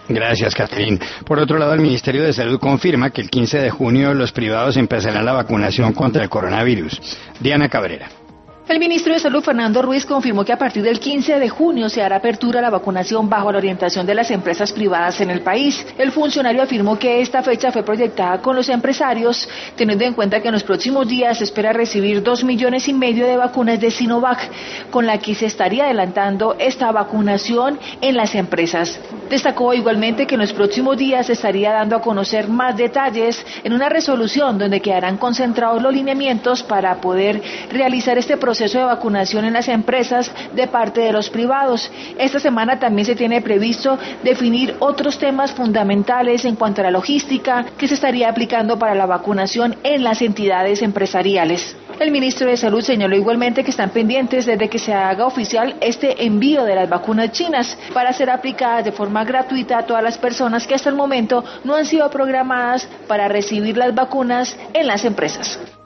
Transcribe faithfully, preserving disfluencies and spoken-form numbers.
Gracias, Catherine. Por otro lado, el Ministerio de Salud confirma que el quince de junio los privados empezarán la vacunación contra el coronavirus. Diana Cabrera. El ministro de Salud, Fernando Ruiz, confirmó que a partir del quince de junio se hará apertura a la vacunación bajo la orientación de las empresas privadas en el país. El funcionario afirmó que esta fecha fue proyectada con los empresarios, teniendo en cuenta que en los próximos días se espera recibir dos millones y medio de vacunas de Sinovac, con la que se estaría adelantando esta vacunación en las empresas. Destacó igualmente que en los próximos días se estaría dando a conocer más detalles en una resolución donde quedarán concentrados los lineamientos para poder realizar este proceso proceso de vacunación en las empresas de parte de los privados. Esta semana también se tiene previsto definir otros temas fundamentales en cuanto a la logística que se estaría aplicando para la vacunación en las entidades empresariales. El ministro de Salud señaló igualmente que están pendientes desde que se haga oficial este envío de las vacunas chinas para ser aplicadas de forma gratuita a todas las personas que hasta el momento no han sido programadas para recibir las vacunas en las empresas.